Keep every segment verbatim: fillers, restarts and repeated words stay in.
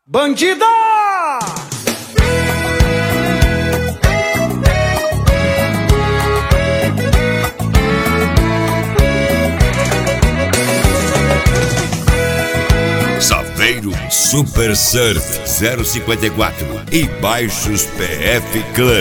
Bandida! Saveiro Super Surf zero cinquenta e quatro e Baixos P F Club.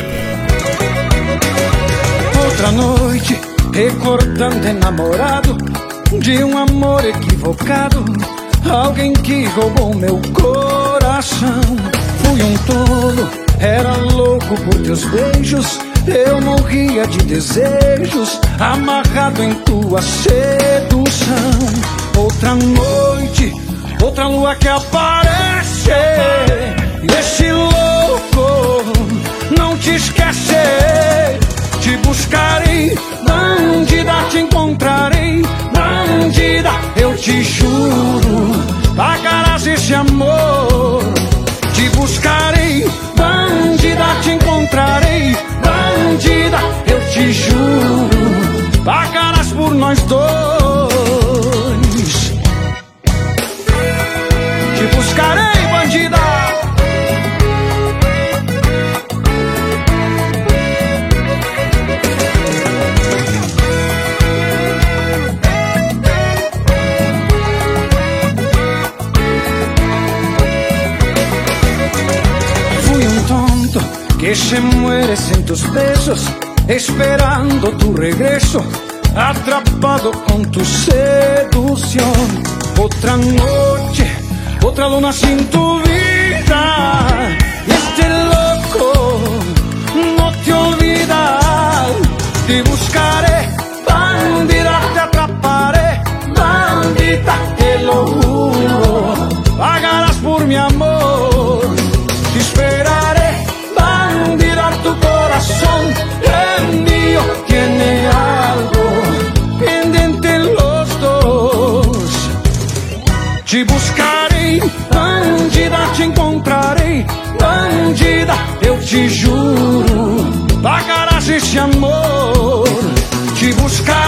Outra noite, recordando enamorado de um amor equivocado, alguém que roubou meu coração. Fui um tolo, era louco por teus beijos, eu morria de desejos, amarrado em tua sedução. Outra noite, outra lua que aparece, e esse louco não te esquece. Te buscarei, bandida, te encontrarei, bandida, eu te juro, pagarás esse amor. Te buscarei, bandida, te encontrarei, bandida, eu te juro, pagarás por nós dois. Te buscarei, bandida. Que se muere sin tus besos, esperando tu regreso, atrapado con tu seducción. Otra noche, otra luna sin tu vida, y este loco no te olvida. Te buscaré, bandida, te atraparé, bandita, te lo juro, pagarás por mi amor. Te esperaré, bandida, tu corazón el mío tiene algo pendiente los dos. Te buscarei, bandida, te encontrarei, bandida, eu te juro, pagarás esse amor. Te buscarei.